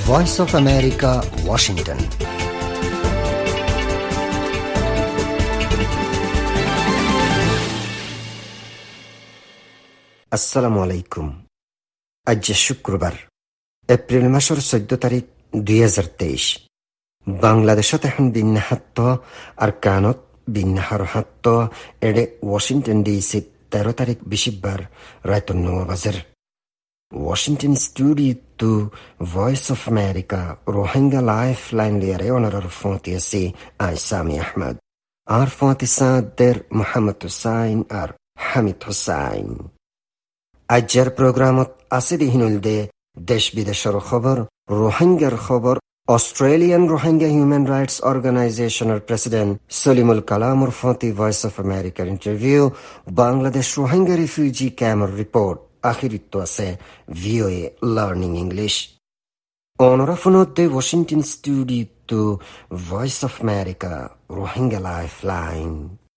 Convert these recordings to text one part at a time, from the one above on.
Voice of America, Washington. আসসালামু আলাইকুম। আজ শুক্রবার, এপ্রিল মাসের 14 তারিখ 2023। বাংলাদেশত এখন বিন্যাহাত্ত আর কানত বিন্যাহার হাত্ত এডে ওয়াশিংটন ডিসি 13 তারিখ বিশিববার রাত 9 বাজের। Washington studio Voice of America Rohingya life line লিয়ারে অনার ফোঁতিয়াসি আই সামি আহমদ আর ফোঁতিসাদের মোহাম্মদ হুসাইন আর হামিদ হুসাইন। আজ্জার প্রোগ্রামত আছে দিহিনুল দে দেশ বিদেশের খবর, রোহিঙ্গার খবর, অস্ট্রেলিয়ান রোহিঙ্গা হিউম্যান রাইটস অর্গানাইজেশনের প্রেসিডেন্ট সলিমুল কালামর ফতি ভয়েস অফ আমেরিকার ইন্টারভিউ, বাংলাদেশ রোহিঙ্গা রিফিউজি ক্যাম্পের রিপোর্ট, আখিরিত আছে VOA লার্নিং ইংলিশ। অনরাফনতে Washington studio Voice of America Rohingya life line.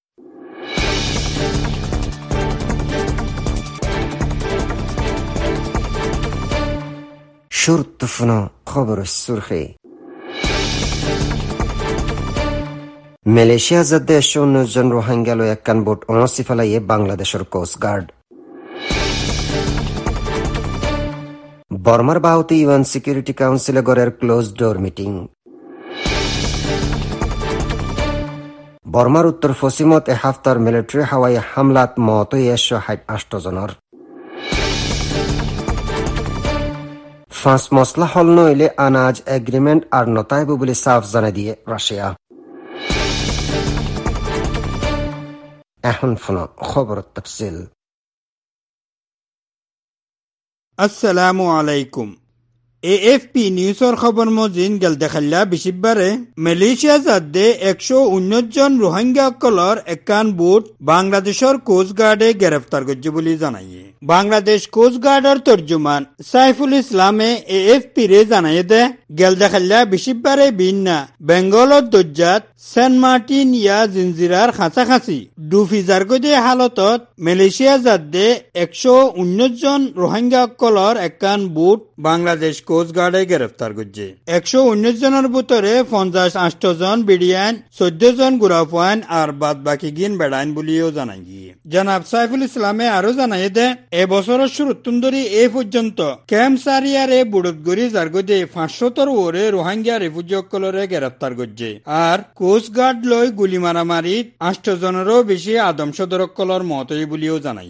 শুরুত্তফনা খবর সুরখি। মালয়েশিয়া জাদ্দে 119 জন রোহিঙ্গা লয় একখান বোট অনসি ফেলাইয়ে বাংলাদেশের কোস্ট গার্ড। বর্মার বাহুতে ইউএন সিকিউরিটি কাউন্সিলে গড়ের ক্লোজ ডোর মিটিং। বর্মার উত্তর পশ্চিমত এ হাফতার মিলিটারি হাওয়াই হামলাত মত 168 জনের। 5 মশলা হল নইলে আনাজ এগ্রিমেন্ট আর নতাইব বলে সাফ জানা দিয়ে রাশিয়া। এখন ফোন খবর তফসিল। আসসালামু আলাইকুম। AFP নিউজৰ খবৰ মজিন গেল দেখাল্লা বিশিববাৰে মালয়েছিয়া জাদ্দে 119 জন রোহিঙ্গাসকলৰ একান বুট বাংলাদেশৰ কোস্ট গাৰ্ডে গ্ৰেপ্তাৰ কৰিছে বুলি জানায়ে। বাংলাদেশ কোস্ট গাৰ্ডৰ তৰ্জুমান সাইফুল ইসলামে AFP ৰে জানায়ে দে গেল দেখাল্লা বিশিববাৰে বিন্না বেংগলত দজ্জাত সেন্ট মার্টিন ইয়া জিনজিরার খাঁচাখাঁচি দুফিজার গদে হালতত মালয়েছিয়া জাদ্দে 119 জন রোহিঙ্গাসকলৰ একান বুট বাংলাদেশ কোস্ট গার্ডে গ্রেফতার করছে। 119 জনের ভিতরে 58 জন বিডিয়ান, 14 জন গুরাফান আর বাদ বাকি গিন বেড়াইন বলিও জানাই গিয়ে। জনাব সাইফুল ইসলামে আরো জানাই দে এবছরের শুরুতুন ধরে এ পর্যন্ত ক্যাম্প সারিয়ারে বুড়তগড়ি জারগদে 500 ওরে রোহিঙ্গা রিফিউজিসকলরে গ্রেফতার করছে। আর কোস্ট গার্ড লই গুলি মারামারিত 8 জনেরও বেশি আদমসদরসকলর মতই বলিও জানাই।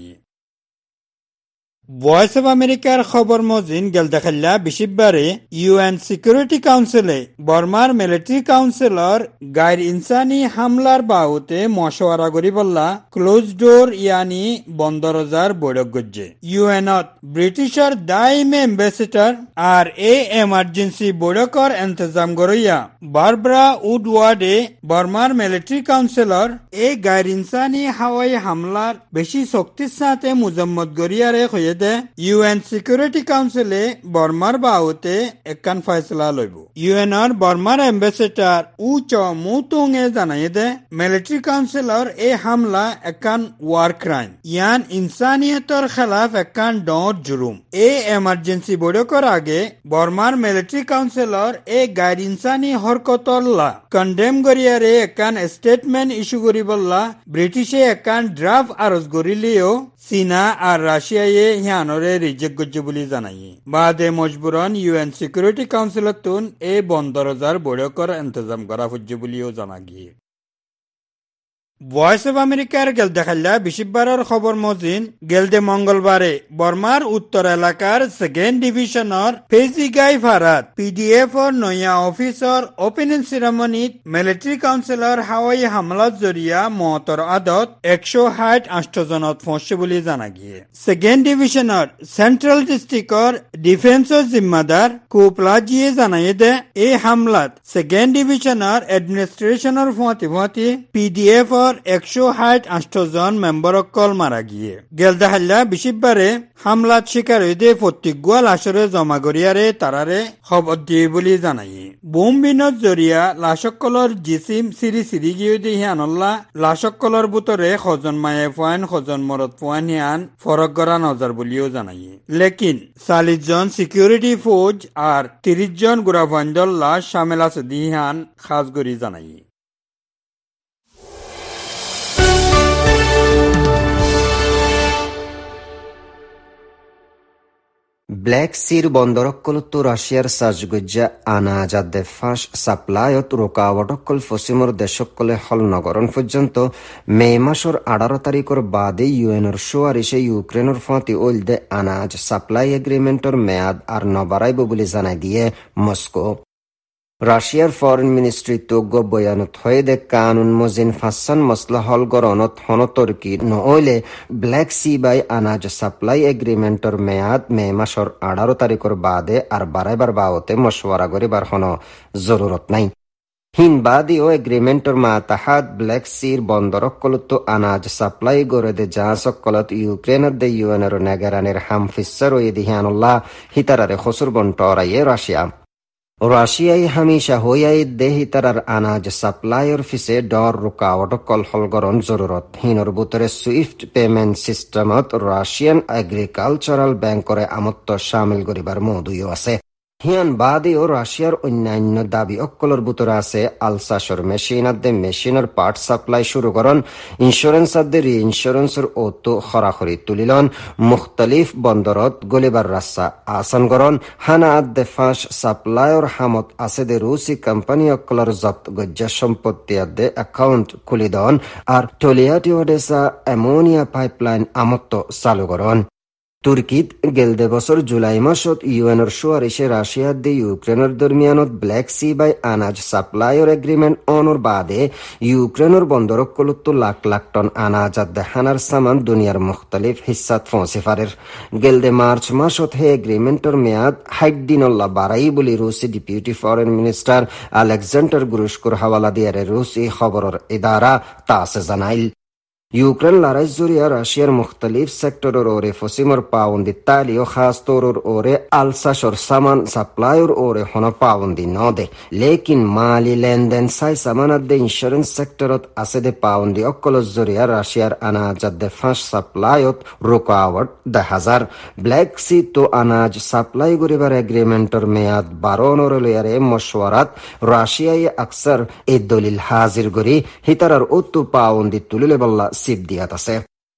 ভয়েস অফ আমেরিকার খবর মজিন গেল দেখাল্লা বিশিববারে ইউএন সিকিউরিটি কাউন্সিলে বর্মার মিলিটারি কাউন্সিলর গাইর ইনসানি হামলার বাহুতে মশওয়ারা করি বললা ক্লোজ ডোর ইয়ানি বন্দরজার বৈঠক করছে। ইউএনত ব্রিটিশের দাইমে এম্বাসেডর আর এ এমার্জেন্সি বৈঠকর ইন্তজাম করিয়া বারবারা উডওয়ার্ডে বর্মার মিলিটারি কাউন্সিলর এ গাইর ইনসানি হাওয়াই হামলার বেশি শক্তির সাথে মুজম্মত গরিয়ারে হয়ে ইউএন সিকিউরিটি কাউন্সিলে বর্মার বাহুতে একান ফয়সলা লইব। ইউএনর বর্মার এম্বাসেডর উচ মুতুঙে জানাই দে মিলিটারি কাউন্সিলর এ হামলা একান ওয়ার ক্রাইম ইয়ান ইনসানিয়তর খেলাফ একান ডর জুরুম। এ এমার্জেন্সি বৈঠকের আগে বর্মার মিলিটারি কাউন্সিলর এ গাইর ইনসানি হরকতল্লা কন্ডেম করিয়ারে একান স্টেটমেন্ট ইস্যু করিবল্লা ব্রিটিশে একান ড্রাফট আরজ করিলেও চীনা আর রাশিয়ায় হিয়ানরে রিজেক্ট করছে বলে জানাই। বাদে মজবুরন ইউএন সিকিউরিটি কাউন্সিলতুন এ বন্দরজার বৈঠকের ইন্তজাম করা হচ্ছে বলেও জানা গিয়ে। ভয়েস অফ আমেরিকার গেল দেখাল্লা বিশিববারের খবর মজিন গেলদে মঙ্গলবারে বর্মার উত্তর এলাকার 2nd ডিভিশনের ফেজিগাই ফারাত PDF এর নয়া অফিসর ওপেনিং সেরেমনিত মিলিটারি কাউন্সিলর হাওয়াই হামলার জরিয়া মতর আদত 168 জনত ফসছে বলে জানা গিয়ে। 2nd ডিভিশনের সেন্ট্রাল ডিস্ট্রিক্টর ডিফেন্সর জিম্মাদার কোপলাজিয়ে জানাই দে এই হামলাত 2nd ডিভিশনের অ্যাডমিনিস্ট্রেশনের ফতি PDF লাশকলর 168 জন মেম্বরকল মারা গিয়ে গেলদাহাল্লা বিশিববারে হামলাত শিকার হইতে প্রত্যেকগুয়া লাশরে জমা করিয়ারে তারারে খবর দিয়ে বলে জানাই বোম বিনত জরিয়া লাশকলর জিসিম সিরি সিরি গিয়ে দিহানল্লা লাশকলর বুতরে খজন মায়ে ফুয়ান খজন মরদ ফুয়ান হিয়ান ফরক করা নজর বলিও জানাই লেকিন 40 জন সিকিউরিটি ফৌজ আর 30 জন গুরাফাঞ্জল লাশ সামিল আছে দিহান খাস করি জানাই ব্ল্যাক সির বন্দরকলতো রাশিয়ার সাজগুজ্জা আনাজাদে ফাঁস সাপ্লায়ত রোকাওয়াটকল ফসিমর দেশকলে হল নগরণ পর্যন্ত মে মাসর 18 তারিখর বাদে ইউএনর সুয়ারিশে ইউক্রেনের ফাঁতি ওইলদে আনাজ সাপ্লাই এগ্রিমেন্টর মেয়াদ আর নবারাইব বলে জানাই দিয়ে মস্কো রাশিয়ার ফরেন মিনিস্ট্রি তোগ্য বয়ানত হয়ে দে কানুন মজিন ফাসান মসলা হল গরনত হন তর্কি নহলে ব্ল্যাক সি বাই আনাজ সাপ্লাই এগ্রিমেন্টর মেয়াদ মে মাসর 18 তারিখর বাদে আর বারাইবার বাওতে মশওয়ারা করিবার হন জরুরত নাই হিন বাদিও এগ্রিমেন্টর মাতাহাত ব্ল্যাক সির বন্দরকলতো আনাজ সাপ্লাই গড়ে দে জাসকলত ইউক্রেনের দে ইউএনের নেগারানের হামফিসার ওই দিহানুল্লাহ হিতারারে খসুর বন্টরাইয়ে রাশিয়াই হামিশা হইয়াই দেহি তারার আনাজ সাপ্লাইয়ের ফিসে ডর রুকাওয়াট কল হলগরণ জরুরত হিনর বুতরে সুইফট পেমেন্ট সিস্টেমত রাশিয়ান এগ্রিকালচারাল ব্যাংকরে আমত্ত সামিল করিবার মৌদুইও আছে হিয়ান বাদেও রাশিয়ার অন্যান্য দাবি অক্কলর বুতরে আছে আলসাসর মেশিনের পার্ট সাপ্লাই শুরু করন ইন্স্যুরেন্স আদে রি ইন্স্যুরেন্সের ওতো খরাখরি তুলিলন মুখতালিফ বন্দরত গলিবার রাস্তা আসান করন হানা আদে ফাঁস সাপ্লাইর হামত আছে দে রুসি কোম্পানি অক্কলর জব্দ গজ্জা সম্পত্তি আদে অ্যাকাউন্ট খুলি দন আর টলিয়াটি ওডেসা অ্যামোনিয়া পাইপলাইন আমত্ত চালু করন তুর্কিত গেলদে বছর জুলাই মাসত ইউএনর সুয়ারিশে রাশিয়া দে ইউক্রেনের দরমিয়ানত ব্ল্যাক সি বাই আনাজ সাপ্লাইর এগ্রিমেন্ট অনর বাদে ইউক্রেনের বন্দরকলতো লাখ লাখ টন আনাজ দেখানার সামান দুনিয়ার মুখতালিফ হিস্সাত পৌঁছে পারের গেলদে মার্চ মাসত হে এগ্রিমেন্টর মেয়াদ 60 দিনল্লা বাড়াই বলি রুসি ডেপুটি ফরেন মিনিস্টার আলেকজান্ডার গ্রুশকুর হাওয়ালা দিয়ারে রুসি খবরের ইদারা তাসে জানাইল ইউক্রেন লড়াই জরিয়া রাশিয়ার মুখতালিফ সেক্টরের ওরে ফসিমর পাউন্দি তালিও খাস তৌরর ওরে আলসাসর সামান সাপ্লাইর ওরে হন পাউন্দি নদে লেকিন মালি লেনদেন সাই সামানাদে ইন্স্যুরেন্স সেক্টরত আছে দে পাউন্দি অকল জরিয়া রাশিয়ার আনাজাদে ফাঁস সাপ্লাইত রুকাওয়াট 10,000 ব্ল্যাক সি তো আনাজ সাপ্লাই করিবার এগ্রিমেন্টর মেয়াদ 12 নরলিয়ারে মশওয়ারাত রাশিয়ায় আকসার এই দলিল হাজির করি হিতারার উত্তু পাউন্দি তুলিলে বল্লা সিপ দিয়াত আছে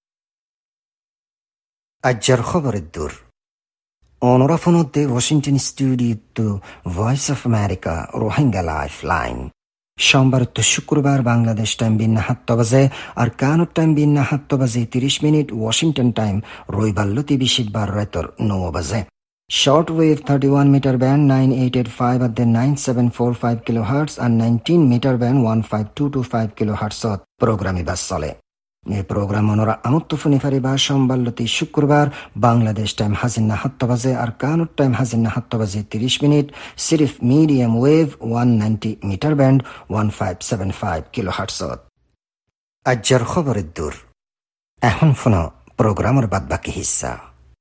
আজ্জার খবরের দূর অনরাফনদে Washington studio Voice of America Rohingya life line সোমবার তো শুক্রবার বাংলাদেশ টাইম বিন্না 7 বাজে আর কানুর টাইম বিন্না 7 বাজে 30 মিনিট ওয়াশিংটন টাইম রবিবারলতি বিশিকবার রাতর 9 বাজে Shortwave 31 meter band 9885 at the 9745 kilohertz and 19 meter band 15225 kilohertz প্রোগ্রামে বাস চলে এই প্রোগ্রাম অনরা আমত্ত ফুনিফারিবা সোমবারলতি শুক্রবার বাংলাদেশ টাইম হাজিন্না 7 বাজে আর কানুর টাইম হাজিন্না 7 বাজে 30 মিনিট সিরিফ medium wave 190 metre band 1575 kilohertz আজ্জার খবরের দূর এখন ফোনো প্রোগ্রামের বাদবাকি হিস্সা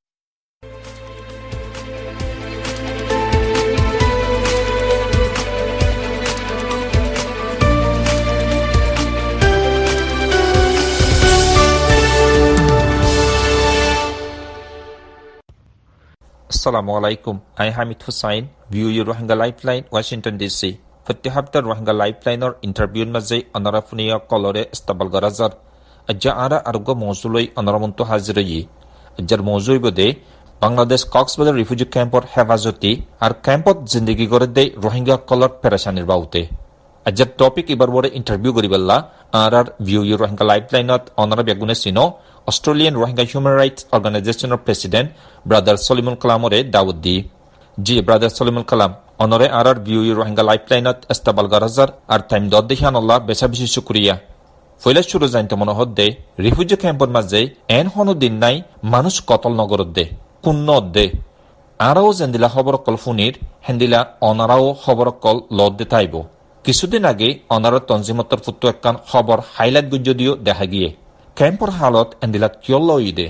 Assalamu alaikum. I am Hamid Hussain. View your Rohingya Lifeline, Washington DC. Fatti haftar Rohingya Lifeline or interview mazay anarafuniya kolore istabal garazar. Ajja ara argo mawzuloi anaramuntu hazirayi. Ajjar mawzui bode Bangladesh Coxbazar refugee camp or hefazoti ar campot zindagi gorede Rohingya kolor pereshanir baute. Ajjar topic ibar bore interview goriballa arar View your Rohingya Lifeline or onara begune sino Australian Rohingya Human Rights Organization President Brother Solomon Kalamore Dawoodi. Ji Brother Solomon Kalam honore arar View Rohingya Lifeline estabal garazar ar time dodde hianallah besha beshi shukriya. Foila shuru zainte mone hodde refugee campor mazze en hono din nai manush kotol nogorodde kunnodde arao zendila khobor kol funir hendila onarao khobor kol lodde taibo কিছুদিন আগে অনারত তঞ্জিমতর ফুটু একখান খবর highlight যদিও দেখা গিয়ে ক্যাম্পর হালত এন্দিলাত কিয়ল্ল ইদে।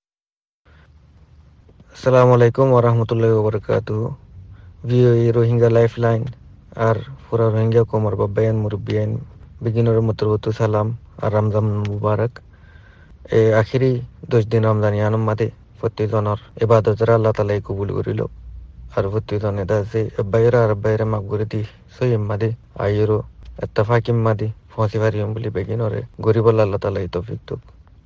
আসসালামু আলাইকুম ওয়া রাহমাতুল্লাহি ওয়া বারাকাতুহু। ভিওই রোহিঙ্গা লাইফলাইন আর পুরা রোহিঙ্গা কোমর বাবায়ান মুরব্বিয়ান বিগিনর মতরবতু সালাম আর রমজান মুবারক। আখিরি 10 দিন রমজান ইয়ানম মাদে প্রতিজনের ইবাদতরা আল্লাহ তাআলা কবুল করিল। আর প্রতিজনে দাসে বাইরা আর বাইরা মাগবুরি দি সহিম মাদে আইরো ইত্তেফাকিম মাদে ফসিবারিয়ম বলি বেগিনরে গরিব আল্লাহ তাআলা তৌফিক দুক।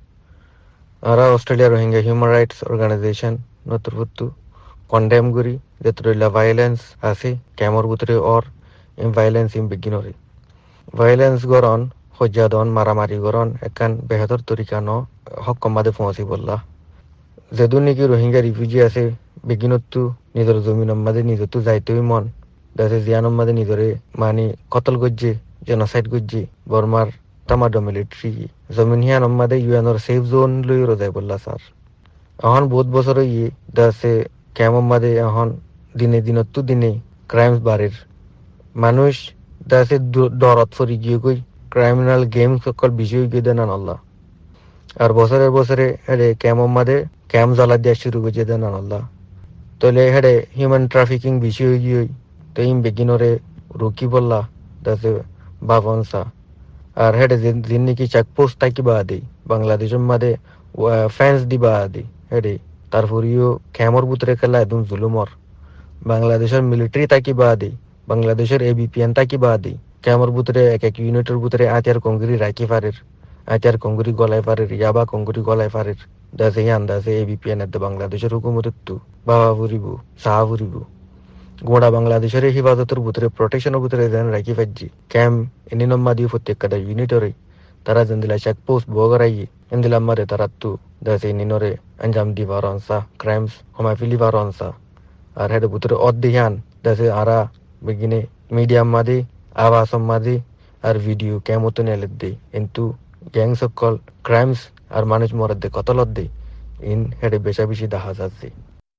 আর Australia Rohingya human rights organisation নতুরবতু কন্ডেম করি যেতরিলা ভায়োলেন্স আছে ক্যামর ভিতরে অর ভায়োলেন্স ইম বেগিনরে ভায়োলেন্স গরন হজ্জাদন মারামারি গরন একান বেহতর তরিকা ন হক্কম মাদে পৌঁছি বললা। যেদুন নাকি রোহিঙ্গা রিফিউজি আছে বেগিনতু নিজের জমিন মাদে নিজেতো যাইতেই মন দেশে জিয়ানম মাদে নিজরে মানে কতল গজ্জে জেনোসাইড গজ্জে বর্মার তামাডো মিলিটারি জমিন হিয়ান মাদে ইউএনর সেফ জোন লই রোজাই বললা স্যার। এখন বহুত বছর ইয়ে দেশে ক্যাম্প মাদে এখন দিনে দিনতো দিনে ক্রাইমস বাড়ের মানুষ দেশে ডরত ফরি গিয়ে গই ক্রাইমিনাল গেম সকল বিষয় গিয়ে দেন আল্লাহ। আর বছরের বছরে হেডে ক্যাম্প মাদে ক্যাম্প জ্বালা দেওয়া শুরু করছে দেন আল্লাহ। তাহলে হেডে হিউম্যান ট্রাফিকিং বিষয় গিয়ে তো ইম বেগিনরে রুকি বললা দেশে বাবনসা। আর হেডে দিন নাকি চেকপোস্ট থাকিবা দেই বাংলাদেশের মাদে ফেন্স দিবা দেই হেডে তারপরেও ক্যামর বুতরে খেলা একদম জুলুমর বাংলাদেশের মিলিটারি থাকিবা দেই বাংলাদেশের এবিপিএন থাকিবা দেই ক্যামর বুতরে এক এক ইউনিটের বুতরে আতিয়ার কংগ্রি রাখি পারের আতিয়ার কংগ্রি গলায় পারের ইয়াবা কংগ্রি গলায় পারের দাসে ইয়ান দাসে এবিপিএন এত বাংলাদেশের হুকুমত বাবা ফুরিব সাহা ফুরিব গোড়া বাংলাদেশের হিফাজতের বুতরে প্রোটেকশনের বুতরে যেন রাখি পাচ্ছি ক্যাম্প এনিনম্মা দিয়ে প্রত্যেকটা ইউনিটরে তারা যেন দিলা চেকপোস্ট বগরাই এন্দিলা মারে তারা তু দাসে নিনরে अंजाम दी वारंसा क्राइम्स हमाफिली वारंसा আর হেডে বুতরে অধ্যয়ান দাসে আরা বেগিনে মিডিয়াম মাদে আবাসম মাদে আর ভিডিও কেমতো নেলে দে কিন্তু গ্যাং সকল ক্রাইমস আর মানুষ মরদ দে কতলত দে ইন হেডে বেশা বেশি দেখা যাচ্ছে।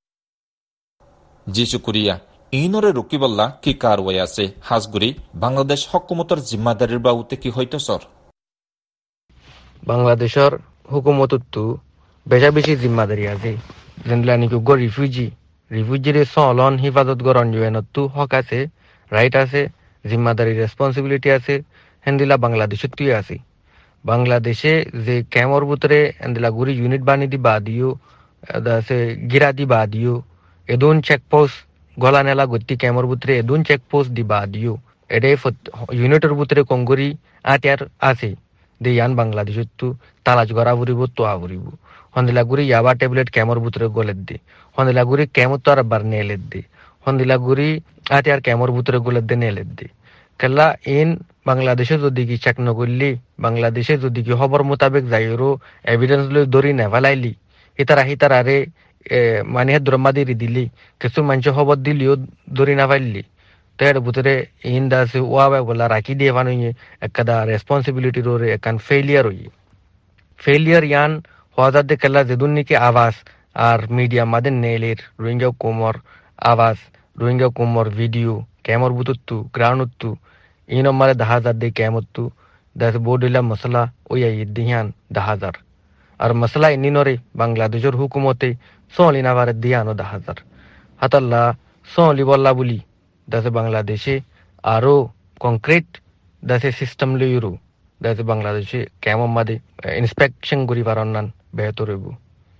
জি শুক্রিয়া। ইনরে রুকিবল্লা কি কারওয়াই আছে হাজগুড়ি বাংলাদেশ হকুমতর জিম্মাদারির বাবুতে কি হইতো সর? বাংলাদেশের হুকুমততো বেশা বেশি জিম্মাদারি আছে যেগুলা নাকি গো রিফিউজিরে সলন হিফাজত গরন ইউএনতো হক আছে রাইট আছে জিম্মাদারি রেসপন্সিবিলিটি আছে হেন্দিলা বাংলাদেশত তুই আছে। বাংলাদেশে যে ক্যামর ভিতরে হেন্দিলা গুরি ইউনিট বানি দি বা দিও আছে গিরা দি বা দিও এদুন চেকপোস্ট গলা নেলা গতি ক্যামর ভিতরে এদুন চেকপোস্ট দি বা দিও এডে ইউনিটের ভিতরে কংগরি আতিয়ার আছে দে ইয়ান বাংলাদেশত তু তালাজ গড়া ফুরিব তোয়া ফুরিব হন্দিলাগুড়ি ইয়াবা ট্যাবলেট ক্যামর ভিতরে গলের দে হন্দিলাগুড়ি ক্যামর তো আর বার নেলের দে হন্দিলাগুড়ি আতে আর ক্যামর ভিতরে গলের দে নেলের দে কেলা ইন বাংলাদেশে যদি কি চেক নগরলি বাংলাদেশে যদি কি খবর মোতাবেক যাইরো এভিডেন্স লই ধরি নেভালাইলি হিতারা রে মানে দ্রমা দি দিলি কিছু মানুষ খবর দিলিও ধরি না পাইলি তো এর ভিতরে ইন দাসে ওয়া বলা রাখি দিয়ে বানুয়ে একটা রেসপন্সিবিলিটি রে একান ফেলিয়ার ইয়ান হওয়া দে কেলা যেদুন নাকি আওয়াজ আর মিডিয়া মাদের নেলের রোহিঙ্গা কোমর আওয়াজ রোহিঙ্গা কোমর ভিডিও ক্যামর বুতু গ্রাউন্ডতু ইন মারে 10,000 দে ক্যামতু দাস বোর্ডিলা মশলা ওই দিহান 10,000 আর মশলা ইনিনরে বাংলাদেশের হুকুমতে সোলিনা বারে দিয়ানো 10,000 হাতাল্লা সোলি বল্লা বলি দাসে বাংলাদেশে আরো কংক্রিট দাসে সিস্টেম লইরু দাসে বাংলাদেশে ক্যামর মাদে ইন্সপেকশন করি পারন বেহতর হইব।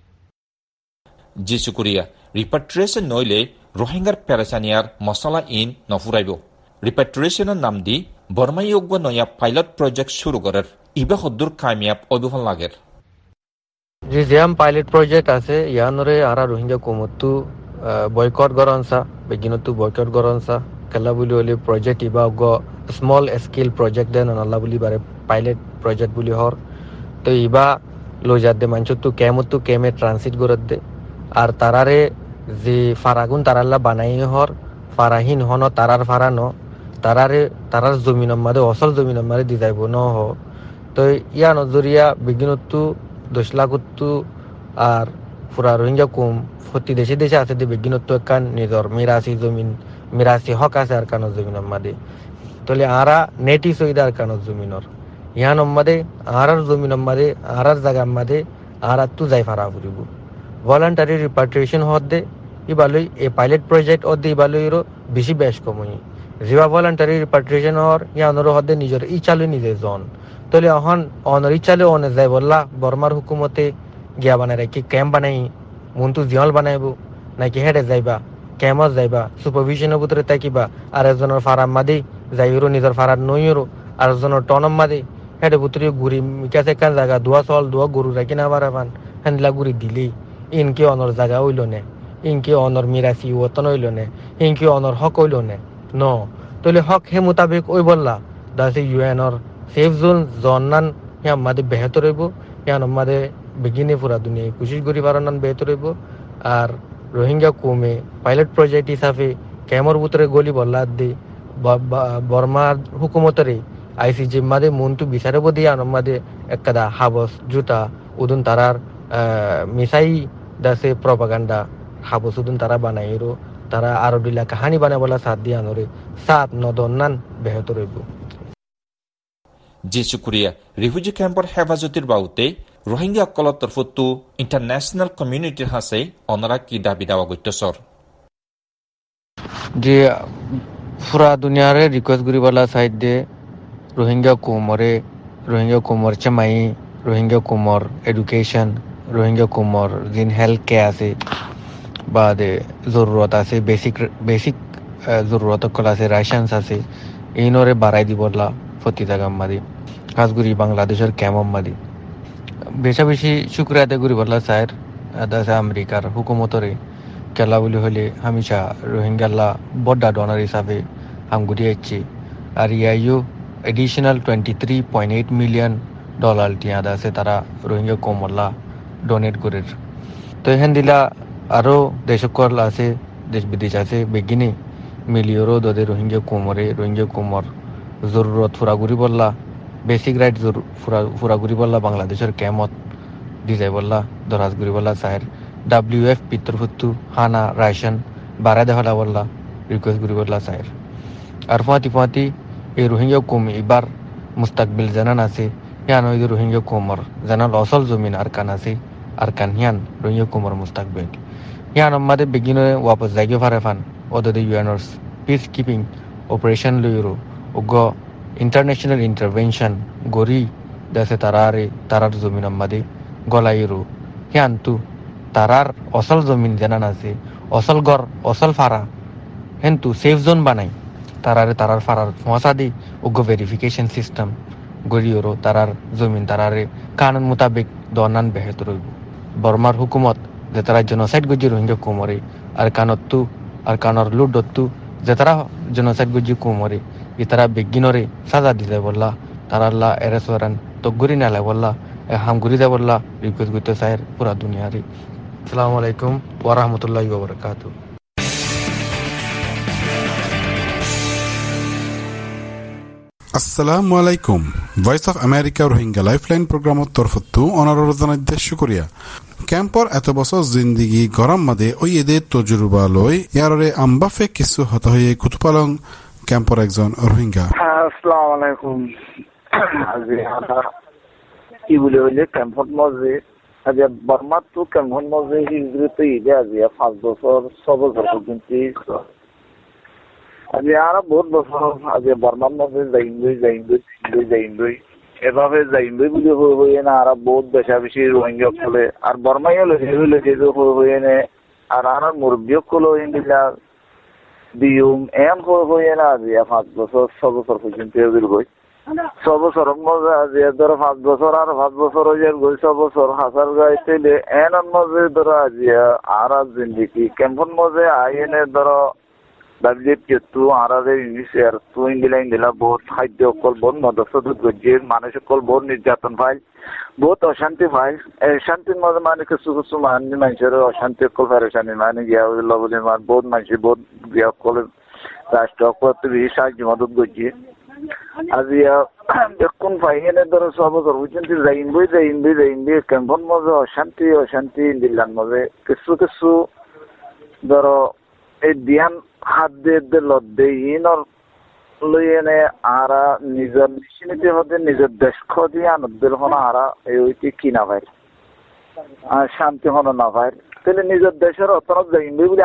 জি শুক্রিয়া। রিপাট্রিয়েশন নইলে রোহিঙ্গার পেরেশানিয়ার মশলা ইন নফুরাইব। রিপাট্রিয়েশনের নাম দি বর্মাইয়োগ্য নয়া পাইলট প্রজেক্ট শুরু করার ইবে হদ্দুর কামিয়াব অবিফল লাগের। যে জ্যাম পাইলট প্রজেক্ট আছে ইয়ানরে আরা রোহিঙ্গা কোমতু বয়কট গরনসা বেগিনতু বয়কট গরনসা কেলা বুলি হলে প্রজেক্ট ইবা স্মল স্কেল প্রজেক্ট দেন আল্লাহ বুলি বারে পাইলট প্রজেক্ট বুলি হর তো ইবা লই যাতে মানুষতো কেমে ট্রানজিট করত দে আর তারারে যে ফারাগুন তারাল্লা বানাই হর ফারাহীন হন তারার ফারা ন তারার জমিনের মাঝে অসল জমিনের মাঝে দি যাইব ন হ তো ইয়া নজরিয়া বিজ্ঞানতো 10 লাখ আর পুরা রোহিঙ্গা কম প্রতি দেশে আছে যে বিজ্ঞানতো একান নিজর মিরাসি হক আছে আর কানো জমিনের মাঝে তলে আরা নেটি সইদার কানো জমিনর ইয়ান মাদে আরার জমিন মাদে আরার জায়গা মাদে আর তু যাই ফারা ফুরিব ভলান্টারি রিপাট্রিয়েশন হদে ইবালই এ পাইলট প্রজেক্ট অদে ইবালইরো বেশি বেশ কমই জিবা ভলান্টারি রিপাট্রিয়েশন হর ইয়ানর হদে নিজের ইচালু নিজে জন তলে অহন অনর ইচালু অনে যাই বললা বর্মার হুকুমতে গিয়া বানাই রাখি ক্যাম্প বানাই মন্তু জিয়াল বানাইব নাকি হেডে যাইবা ক্যাম্পত যাইবা সুপারভিশনের ভিতরে থাকিবা আর একজনের ফারাম মাদি যাইরো নিজের ফারার নইরো আর একজনের টনম মাদি হেডে ভিতরে ঘুরি মিকাছে কান জায়গা দোয়া চল দোয়া গরু রাখি না বারাবান হেনলা ঘুরি দিলি ইনকে অনর জায়গা হইল নে ইনকে অনর মিরাসি ওতন হইল নে ইনকে অনর হক হইল নে ন তলে হক হে মোতাবেক ওই বললা দাসে ইউএনর সেফ জোন জন্নান হিয়া মাদে বেহতর হইব হিয়ান মাদে বেগিনে পুরা দুনিয়া কোশিশ করি পারানান বেহতর হইব আর রোহিঙ্গা কমে পাইলট প্রজেক্ট হিসাবে ক্যামর ভিতরে গলি বললা দে বর্মার হুকুমতরে আইসিজি মাদে মন্তু বিচারে বদি আনমাদে একদা হাবস জুতা উদুন তারার মিসাই দাসে প্রপাগান্ডা হাবস উদুন তারা বানাইরো তারা আরো দিলা কাহানি বানাই বলা সাথ দিয়ে আনরে সাত নদন্নান বেহতর হইব জি শুক্রিয়া রিফিউজি ক্যাম্পর হেফাজতির বাউতে রোহিঙ্গা অকলৰ তৰফতো ইণ্টাৰনেশ্যনেল কমিউনিটিৰ হাছে অনৰা কি দাবী দাৱা গৈতছৰ যে পুরা দুনিয়ারে রিকোয়েস্ট করিবালা সাইড দে রোহিঙ্গা কুমর চামাই রোহিঙ্গা কুমর এডুকেশন রোহিঙ্গা কুমর জিন হেলথ কেয়ার আছে বা দে জরুরত আছে বেসিক জরুরত কল আছে রাশনস আছে এইনরে বাড়াই দিবলা প্রতি জায়গা মাদি কাজগুড়ি বাংলাদেশের ক্যাম্প মাদি বেশি শুক্রিয়া আদায় করিবলা স্যার দাসে আমেরিকার হুকুমতরে কেলা বলি হলে হামেশা রোহিঙ্গাল্লা বড্ডা ডোনার হিসাবে হামগুড়ি আসছে আর ইয়াইও এডিশনাল $23.8 মিলিয়ন টিয়া আছে তারা রোহিঙ্গা কমলা ডোনেট করে তো এখান দিলা আরও দেশকল আছে দেশ বিদেশ আছে বেগিনে মিলিয়রও দদে রোহিঙ্গা কোমর জরুরত ফুরাগুড়ি বললা বেসিক রাইট ফুরাগুড়ি বললা বাংলাদেশের ক্যামত দিজাই বললা দরাজগুড়ি বললা সাহের WF পিতরফুত্তু হানা রাইশন বারা দেহলা বললা রিকোয়েস্ট করি বললা সাহের আর ফাঁতি এই রোহিঙ্গা কম এবার মুস্তাকবিল জানান আছে হিয়ান ওই রোহিঙ্গা কোমর জানাল অসল জমিন আর কান আছে আর কান হিয়ান রোহিঙ্গা কোমর মুস্তাকবিল হিয়ান আমাদের বেগিনে ওয়াপস জায়গা ফারে ফান ওদের ইউএনআরস পিস কিপিং অপারেশন লইরো ওগ ইন্টারন্যাশনাল ইন্টারভেনশন গরি দেশে তারার জমিন আমাদের গলাইরো হিয়ান তু তারার অসল জমিন জানান আছে অসল গড় অসল ফারা হেন্তু সেফ জোন বানাই তারার ফারার ফসা দি ওগো ভেরিফিকেশন সিস্টেম গড়িওরো তারার জমিন তারারে কানুন মোতাবেক দনান বেহতর হইব বর্মার হুকুমত যে তারা জেনোসাইড গজি রোহিঙ্গা কোমরে আর কানর লুডত্তু যে তারা জেনোসাইড গজি কোমরে ই তারা বেগিনরে সাজা দিলে বললা তারাল্লা এরেসওয়ারান তগরি নালে বললা হামগুড়ি দে বললা রিকোয়েস্ট করতে চায় পুরা দুনিয়ারে আসসালামু আলাইকুম ওয়া রাহমাতুল্লাহি ওয়া বারাকাতুহু আসসালামু আলাইকুম Voice of America Rohingya lifeline প্রোগ্রামত তরফতো অনারর জানাইতে শুকরিয়া ক্যাম্পর এত বছর জিন্দিগি গরম মাদে ওই এদের তজুরবা লই ইয়ারে আমবাফে কিছু হত হয়ে কুতুপালং ক্যাম্পর একজন রোহিঙ্গা আসসালামু আলাইকুম আজি আমরা কি বলে হইলে ক্যাম্পত মজে আজি বর্মা তো ক্যাম্পত মজে হিজরতে ইদে আজি 5 বছর 6 বছর পর্যন্ত আজি আরা বহুত বছর আজি বর্মার মধ্যে যাইন্দই এভাবে যাইন্দই বুঝে হয়ে না আরা বহুত বেশি রোহিঙ্গা ফলে আর বর্মাই হলে যে হয়ে নে আর আরা মুরব্বিও কলো ইন্ডিলা দিউম এম হয়ে না আজি 5 বছর 6 বছর পর্যন্ত গই 6 বছর মধ্যে আজি ধরো 5 বছর আর 5 বছর হয়ে গই 6 বছর হাজার গাইতে এন মধ্যে ধরো আজি আর জিন্দিগি ক্যাম্পন মধ্যে আইনে ধরো দাবিজেত যেহেতু আরাদের ইংলিশ আর তু ইন্ডিলা বহুত খাদ্য অকল বহুত মদস্ত গজ্জে মানুষ অকল বহুত নির্যাতন পায় বহুত অশান্তি পায় শান্তির মধ্যে মানে কিছু মানুষের অশান্তি অকল পেরেশানি মানে গিয়া বলে বহুত মানুষ বহুত গিয়া অকল রাষ্ট্র অকল বেশি সাহায্য মদত গজ্জে আজি এখন পাইনে ধরো 6 বছর পর্যন্ত যাইনবই ক্যাম্পন মধ্যে অশান্তি ইন্ডিলার মধ্যে কিছু ধরো এই দিয়ান হাত দিয়ে লদ্দে ইনর লইনে আরা নিজের নিশ্চিন্তি হতে নিজের দেশ খদি আনন্দের হন আরা এই কি না ভাই আর শান্তি হন না ভাই তাহলে নিজের দেশের অতনত যাইবে বলে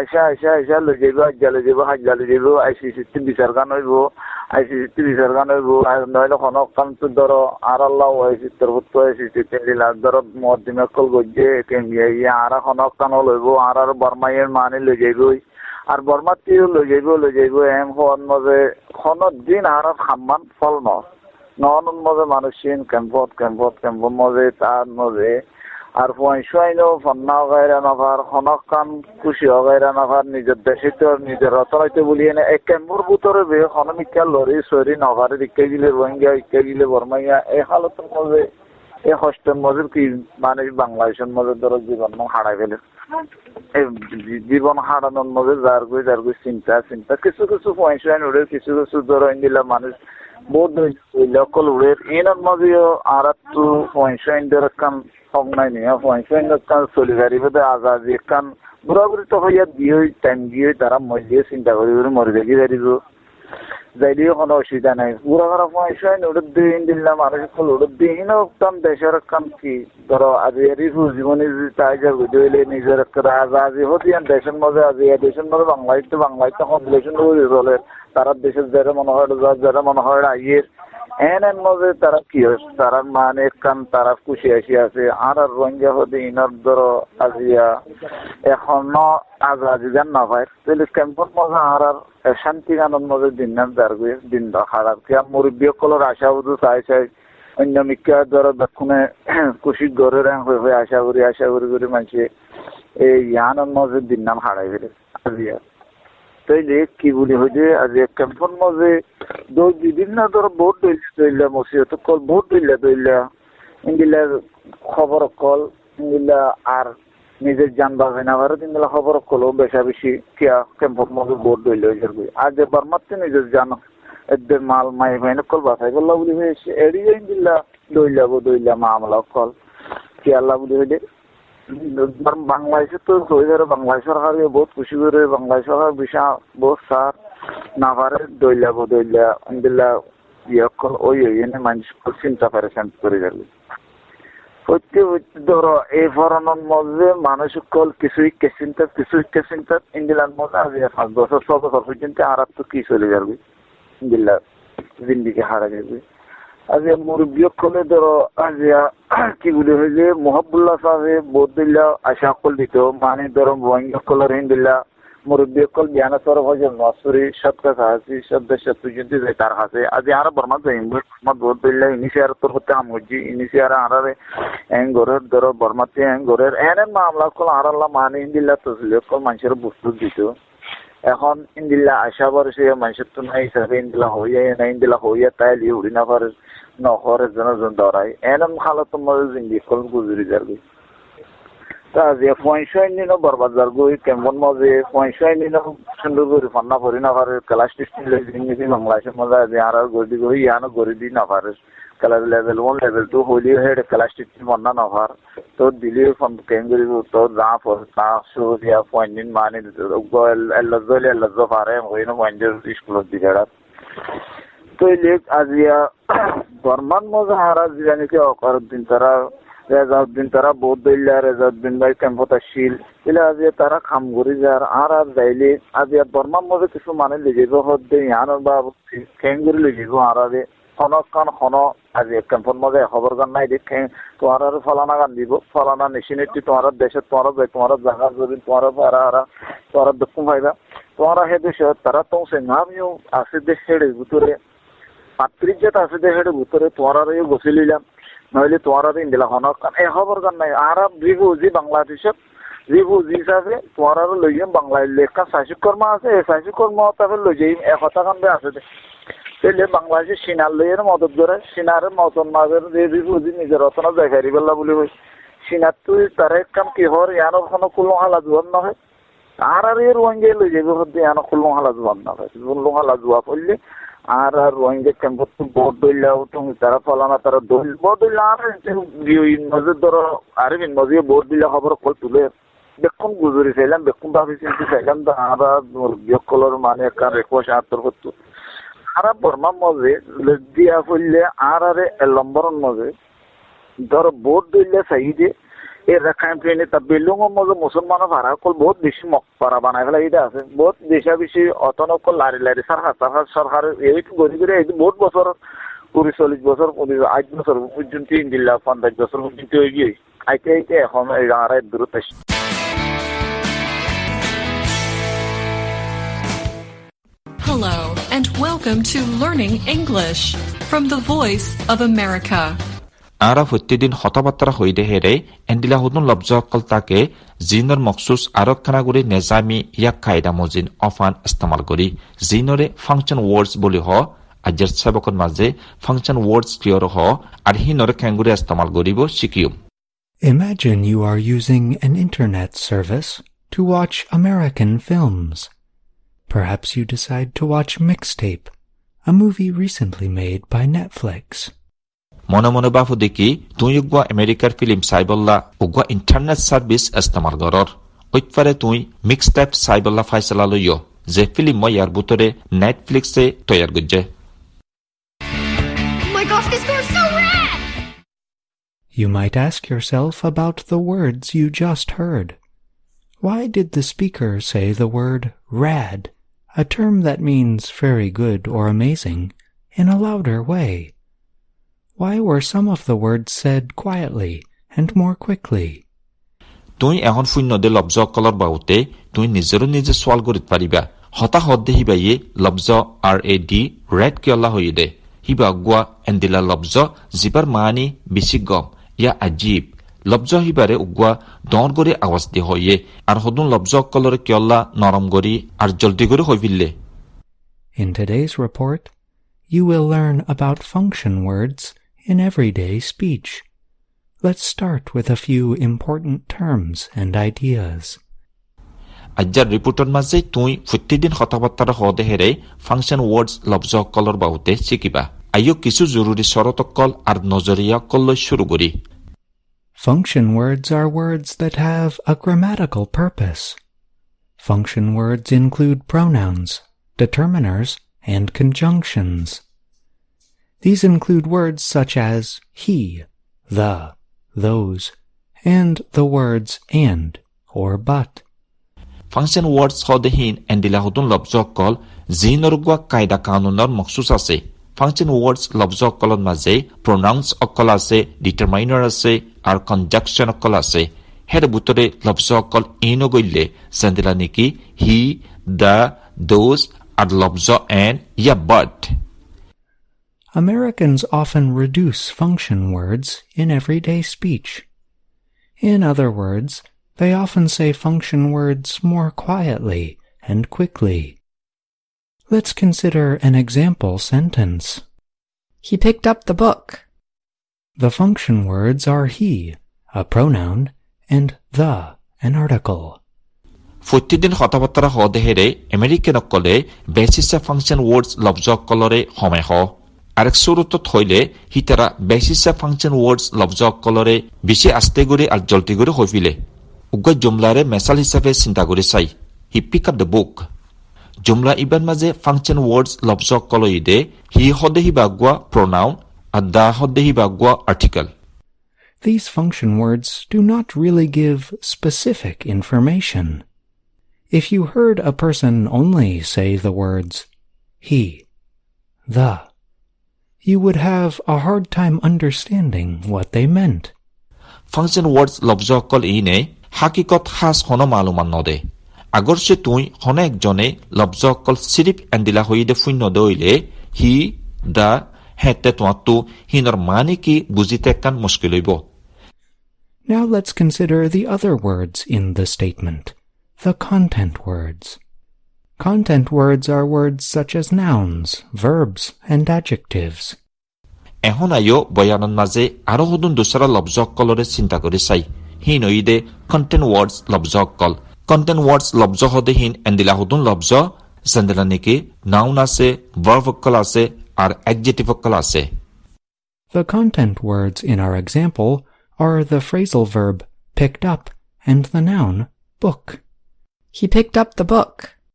আইসা লই যাইব হাজ্জা লই যাইব আইসিসি বিচার গান হইব আইসিসি বিচার গান হইব নইলে হনক কাম তো ধরো আর আল্লাহ আইসিসির ভূত আইসিসি দিলা ধরো মদিনা কল গজ্জে কেমিয়া আর হনক কান লইব আর বর্মাইয়ের মানে লই যাইব আর বর্মাতিও লই যাইব এম হন মজে হনত দিন আর খাম্মান ফল নন মজে মানুষিন কেম্পত মজে তার মজে আর পয়সাইনো ফন্না গায়রা নাভার হনক কান খুশি গায়রা নাভার নিজের দেশে তো নিজের রতনাইতে বলিয়ে না এক কেম্পর ভিতরে বে হনমিকা লরি সরি নাভারে ইকে গিলে রোহিঙ্গা ইকে গিলে বর্মাইয়া এই হালতের মজে এই হস্টের মজে কি মানে বাংলাদেশের মজে ধরো জীবন হারাই ফেলে এই জীবন হারানোর মধ্যে যার গই চিন্তা কিছু পয়সাইন উড়ে কিছু ধরো ইন্দিলা মানুষ বহুত লোকল উড়ে এনার মধ্যেও আর একটু পয়সাইন ধরে কান নাই নিয়ে পয়সাইন কান চলি গাড়িবে আজাদি কান ঘুরাঘুরি তো হইয়া দিয়ে টাইম দিয়ে তারা মরিয়ে চিন্তা করি মরি দেখি দাঁড়িব যাইলেও কোনো অসুবিধা নাই ঘুরা পয়সাইন উড়ে দিন দিলাম মানুষ কল উড়ে দিন কান দেশের কান কি ধরো আজি জীবনী তাই যা বুঝলে নিজের আজাদি হতিয়ান দেশের মধ্যে আজি দেশের মধ্যে বাংলাদেশ কম্পিটিশন চলে তারা দেশের যারা মনে হয় আইয়ের এনের মধ্যে তারা কি তারা মানে কান তারা খুশি আছে আর রোহিঙ্গা হতে ইনার ধরো আজিয়া এখনো আজাদি গান না ভাই তাহলে ক্যাম্পর মজা আর শান্তি গানের মধ্যে দিন হারার কি মুরব্বী সকলের আশা বুধু চাই অন্য মিকা ধরো দক্ষিণে খুশি গড়ের হয়ে আশা করি মানুষে এই ইয়ানের মধ্যে দিন নাম হারাই ফেলে আজিয়া তাইলে কি বলি হইলে আজ ক্যাম্পর মধ্যে বিভিন্ন ধরো বহুত দইলা মসিহত কল বহুত দইলা ইন্দিলা খবর কল ইন্দিলা আর নিজের যান বাজে না ভারত ইন্দিলা খবর কলও বেশি কিয়া ক্যাম্পর মধ্যে বহুত দইলা হয়ে আজ বারমাত্র নিজের যান এদের মাল মাই ভাইন কল বাছাই করলা বলি হয়েছে এড়িয়ে ইন্দিলা দইলা মামলা কল কি আল্লাহ বলি হইলে বাংলাদেশে তো বাংলাদেশ সরকার বহুত খুশি করে বাংলাদেশ সরকার বিশাল বহুত সার না পারে দইলা ইন্দিলা ইয়কল ওই এনে মানুষ চিন্তা পারেছেন করে যাবে ধরো এই ধরনের মধ্যে মানুষ কল কিছু চিন্তা ইন্দিলার মধ্যে আজ 5 বছর 6 বছর পর্যন্ত আর তো কি চলে যাবে ইন্দিলা জিন্দিকে হারা যাবে আজ মুরব্বী কলে ধরো আজ কি বলি হয়েছে মোহাবুল্লাহ সাহেব বৌদিল্লা আশা কল দিত মানে ধরো রোহিঙ্গা কলের হিন্দিল্লা মুরব্বী কল বিয়ানা সরব হয়েছে নসরি সৎকা সাহায্য সদস্য পর্যন্ত তার হাতে আজ আর বর্মা বৌদিল্লা ইনিশিয়ার তোর হতে আমজি ইনিশিয়ার আরারে ঘরের ধরো বর্মাতে ঘরের এনে মামলা কল আর আল্লাহ মানে হিন্দিল্লা তসলিও কল মানুষের বস্তু দিত এখন ইন্দিল্লা আশা বরসে মানুষের তো নাই হিসাবে ইন্দিলা হইয়া তাই লিয়ে উড়ি না পারে নহরের জন ধরাই এরম হালত মধ্যে জিন্দি কল গুজরি যাবে তা যে পয়সায় নিন বরবাদ যাবো কেমন মজে পয়সায় নিন সুন্দর করে ফান্না করি না পারে ক্লাস টিস্টি বাংলাদেশের মজা যে আর গড়ি গই ইয়ানো গড়ি দি না পারে ক্লাস লেভেল 1 লেভেল 2 হইলেও হেড ক্লাস টিস্টি মন্না না পার তো দিলেও ফোন কেন করি তো যা পর তা সুরিয়া পয়েন্ট মানে এল্লাজো পারে হইনো পয়েন্টের স্কুলত দিগাড়া তো লেক আজিয়া বর্মান মজা হারা জিরানিকে অকার দিন তারা রেজাউদ্দিন তারা বহুত দইলা রেজাউদ্দিন ভাই ক্যাম্পত আসছিল এলে আজিয়া তারা খাম করি যার আর যাইলে আজিয়া বর্মান মজা কিছু মানে লেগেব হদ্দে ইয়ানোর বা খেং করে লেগেব আর হনকান হন আজি ক্যাম্পর মজা খবর গান নাই দেখে তোমার আর ফলানা গান দিব ফলানা মেশিনেটি তোমার দেশে তোমার জায়গা জমিন তোমার দক্ষিণ ভাইবা তোমার হে দেশ তারা তো আমিও আছে দেশ হেড়ে ভিতরে 35 আছে দেশ হেড়ে ভিতরে তোমার বসে নিলাম নইলে তোমার ইন্দিলা হনকান এ খবর গান নাই আর রিফিউজি বাংলাদেশত রিফিউজি হিসাবে তোমার লই যাম বাংলাদেশ লেখা সাহিত্য কর্মা আছে এই সাহিত্য কর্ম তারপরে লই যাই একতা কান আছে তাহলে বাংলাদেশের সিনার লইয়ের মদত করে সিনার মতন মাঝের যে রিফিউজি নিজের রচনা দেখারি বেলা বলি হয় সিনার তুই তার এক কাম কি হর ইয়ানোর কোনো কুলং হালা জোয়ান নহয় আর এর রোহিঙ্গা লই যাবে হতে ইয়ানো কুলং হালা জোয়ান নহয় কুলং হালা জোয়া পড়লে আর রোহিঙ্গা ক্যাম্পত বোর্ড দইলাও তুমি তারা ফলানা তারা দইল বোর্ড দইলা আর নজর ধরো আর নজিয়ে বোর্ড দিলে খবর কল তুলে বেকুন গুজরি চাইলাম বেকুন ভাবি চিন্তি চাইলাম তো আমরা বিয়কলর মানে একটা রেকোয়েস্ট আত্মর করতো ara Burma moze leddiya fulle arare elomboron moze ধর ভোট দিলে চাইদে এই রাখাইন প্লেনে তা বেলুঙের মধ্যে মুসলমানের ভাড়া কল বহুত বেশি মকবরা বানাই ফেলা এটা আছে বহুত বেশা বেশি অতনকল লারি লারি সরকার এই গরি করে এই বহুত বছর 40 বছর 8 বছর পর্যন্ত ইন্দিল্লা 50 বছর পর্যন্ত হয়ে গিয়ে আইতে আইতে এখন এই রাড়ায় দূরত্ব Hello and welcome to Learning English from the Voice of America. Ara প্রতিদিন হতবার্তা হইদে হেরে এন্ডিলা হুদুন লব্জকল তাকে জিনর মখসুস আরক খানাগুড়ি নেজামি ইয়াক কায়দা মজিন অফান ইস্তেমাল করি জিনরে ফাংশন ওয়ার্ডস বলি হ আজের সাবকর মাঝে ফাংশন ওয়ার্ডস ক্লিয়ার হ আর হিনরে খাঙ্গুড়ি ইস্তেমাল করিব শিকিউম Imagine you are using an internet service to watch American films. Perhaps you decide to watch Mixtape, a movie recently made by Netflix. মনে মনে বাফু দেখি তুই উগ্বা আমেরিকার ফিল্ম সাইবল্লা উগ্বা ইন্টারনেট সার্ভিস ইস্তেমাল করর ওইপারে তুই মিক্স টাইপ সাইবল্লা ফাইসলা লইয় যে ফিল্ম ইয়ার ভিতরে নেটফ্লিক্সে তৈয়ার করছে Oh my gosh, this girl's so rad! You might ask yourself about the words you just heard. Why did the speaker say the word rad, a term that means very good or amazing, in a louder way? Why were some of the words said quietly and more quickly? তুই এখন শূন্য দে লব্জ colour বাউতে তুই নিজের নিজে সোয়াল করিত পারিবা হতাহত দে হিবাইয়ে লব্জ RAD red কিয়লা হই দে হিবা গুয়া এন্দিলা লব্জ জিবার মানি বেশি গম ইয়া আজীব লব্জ হিবারে উগুয়া দর করে আওয়াজ দি হইয়ে আর হদুন লব্জ কলর কিয়লা নরম গরি আর জলদি করে হইবিলে In today's report, you will learn about function words in everyday speech. Let's start with a few important terms and ideas. আজ্জার রিপোর্টর মাঝে তুই প্রতিদিন কথাবার্তা হদে হেরে ফাংশন ওয়ার্ডস লব্জ কলর বাউতে শিকিবা আইও কিছু জরুরি শরতকল আর নজরিয়া কল শুরু করি Function words are words that have a grammatical purpose. Function words include pronouns, determiners, and conjunctions. These include words such as he, the, those, and the words and or but. Function words hodehin endila hudun lobzokol zinorgwa kaida kanunor maksus ase. Function words lobzokolon maze pronouns okol ase, determiner ase, ar conjunction okol ase. Her butore lobzokol ino goille sandila niki he, the, those, ar lobzo and ya but. Americans often reduce function words in everyday speech. In other words, they often say function words more quietly and quickly. Let's consider an example sentence. He picked up the book. The function words are he, a pronoun, and the, an article. প্রতিদিন কথাবার্তা হদে হেরে American অকলে বেসিসা function ওয়ার্ডস লব্জকলরে হমে হ আরেক সুরতত হইলে হিতারা বেসিসা function ওয়ার্ডস লব্জকলরে বেশি আস্তে করে আর জলদি করে হইফিলে উগ্র জুমলারে মেসাল হিসাবে চিন্তা করে চাই he pick up the book জুমলা ইবান মাঝে ফাংশন ওয়ার্ডস লব্জকল ইদে হি হদে হিবাগুয়া প্রোনাউন আর দা হদে হিবাগুয়া article These function words do not really give specific information. If you heard a person only say the words he, the, you would have a hard time understanding what they meant. Function words lobzokol ine hakikot has hono maluman node. Agor se tui hone ekjone lobzokol sirip endila hoide funno doile he, the, hette tuatu hinor mani ki bujite kan mushkil hoibo. Now let's consider the other words in the statement, the content words. Content words are words such as nouns, verbs, and adjectives. এখন আইও বয়ানন মাঝে আরো হদুন দুসরা লব্জকলরে চিন্তা করে চাই হিন ওইদে content ওয়ার্ডস লব্জকল content ওয়ার্ডস লব্জ হদে হিন এন্দিলা হদুন লব্জ যেন্দিলা নেকি নাউন আছে ভার্ব অকল আছে আর অ্যাডজেক্টিভ অকল আছে The content words in our example are the phrasal verb picked up and the noun book. He picked up the book.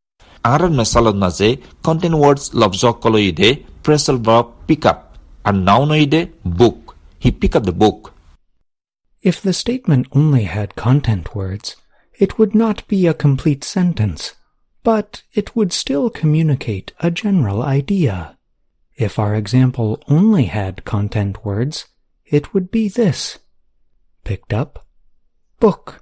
Arar mesalon naje content words lobjok koloide phrasal verb pick up and nounoide book. He pick up the book. If the statement only had content words, it would not be a complete sentence, but it would still communicate a general idea. If our example only had content words, it would be this: picked up, book.